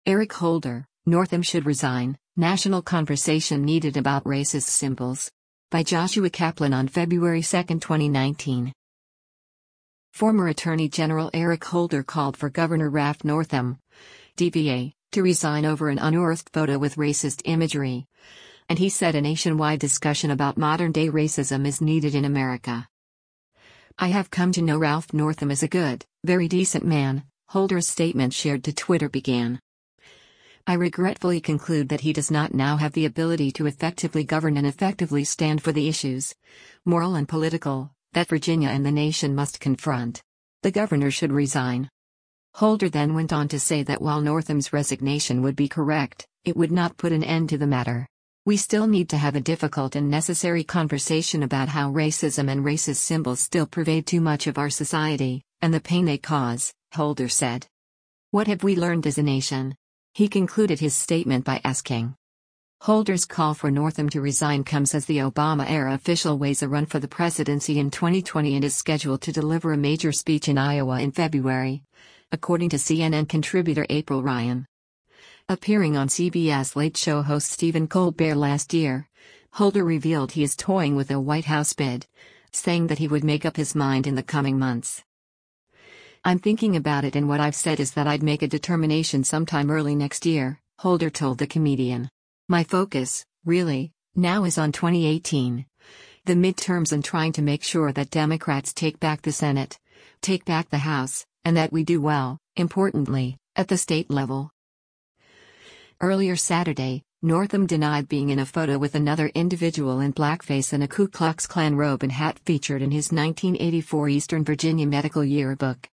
Eric Holder, Northam should resign, national conversation needed about racist symbols. By Joshua Kaplan on February 2, 2019. Former Attorney General Eric Holder called for Governor Ralph Northam, DVA, to resign over an unearthed photo with racist imagery. And he said a nationwide discussion about modern-day racism is needed in America. I have come to know Ralph Northam as a good, very decent man, Holder's statement shared to Twitter began. I regretfully conclude that he does not now have the ability to effectively govern and effectively stand for the issues, moral and political, that Virginia and the nation must confront. The governor should resign. Holder then went on to say that while Northam's resignation would be correct, it would not put an end to the matter. We still need to have a difficult and necessary conversation about how racism and racist symbols still pervade too much of our society, and the pain they cause, Holder said. What have we learned as a nation? He concluded his statement by asking. Holder's call for Northam to resign comes as the Obama-era official weighs a run for the presidency in 2020 and is scheduled to deliver a major speech in Iowa in February, according to CNN contributor April Ryan. Appearing on CBS Late Show host Stephen Colbert last year, Holder revealed he is toying with a White House bid, saying that he would make up his mind in the coming months. I'm thinking about it, and what I've said is that I'd make a determination sometime early next year, Holder told the comedian. My focus, really, now is on 2018. The midterms and trying to make sure that Democrats take back the Senate, take back the House, and that we do well, importantly, at the state level. Earlier Saturday, Northam denied being in a photo with another individual in blackface and a Ku Klux Klan robe and hat featured in his 1984 Eastern Virginia Medical Yearbook.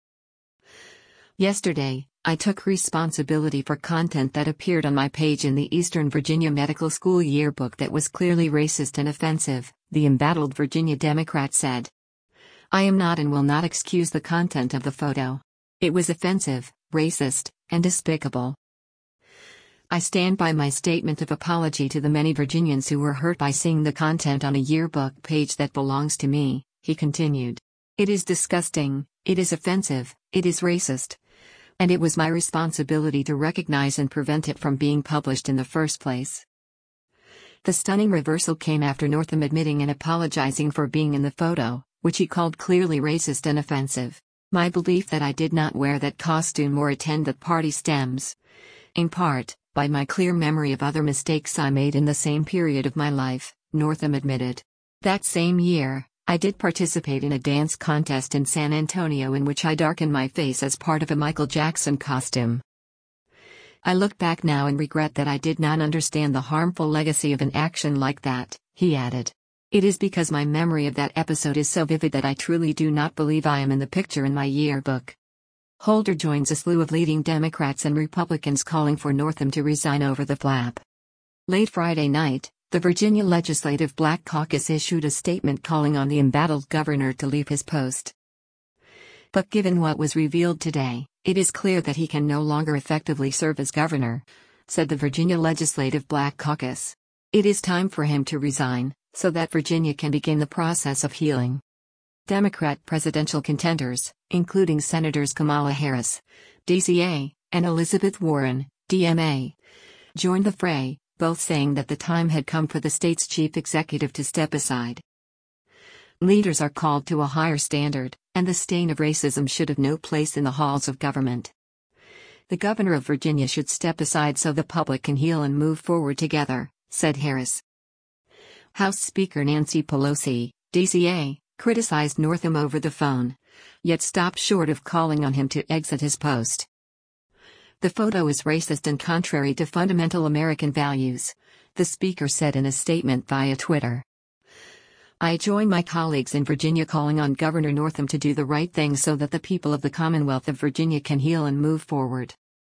Yesterday, I took responsibility for content that appeared on my page in the Eastern Virginia Medical School Yearbook that was clearly racist and offensive, the embattled Virginia Democrat said. I am not and will not excuse the content of the photo. It was offensive, racist, and despicable. I stand by my statement of apology to the many Virginians who were hurt by seeing the content on a yearbook page that belongs to me, he continued. It is disgusting, it is offensive, it is racist. And it was my responsibility to recognize and prevent it from being published in the first place. The stunning reversal came after Northam admitting and apologizing for being in the photo, which he called clearly racist and offensive. My belief that I did not wear that costume or attend that party stems, in part, by my clear memory of other mistakes I made in the same period of my life, Northam admitted. That same year, I did participate in a dance contest in San Antonio in which I darkened my face as part of a Michael Jackson costume. I look back now and regret that I did not understand the harmful legacy of an action like that, he added. It is because my memory of that episode is so vivid that I truly do not believe I am in the picture in my yearbook. Holder joins a slew of leading Democrats and Republicans calling for Northam to resign over the flap. Late Friday night, the Virginia Legislative Black Caucus issued a statement calling on the embattled governor to leave his post. But given what was revealed today, it is clear that he can no longer effectively serve as governor, said the Virginia Legislative Black Caucus. It is time for him to resign, so that Virginia can begin the process of healing. Democrat presidential contenders, including Senators Kamala Harris, DCA, and Elizabeth Warren, DMA, joined the fray, both saying that the time had come for the state's chief executive to step aside. Leaders are called to a higher standard, and the stain of racism should have no place in the halls of government. The governor of Virginia should step aside so the public can heal and move forward together, said Harris. House Speaker Nancy Pelosi, DCA, criticized Northam over the phone, yet stopped short of calling on him to exit his post. The photo is racist and contrary to fundamental American values, the speaker said in a statement via Twitter. I join my colleagues in Virginia calling on Governor Northam to do the right thing so that the people of the Commonwealth of Virginia can heal and move forward.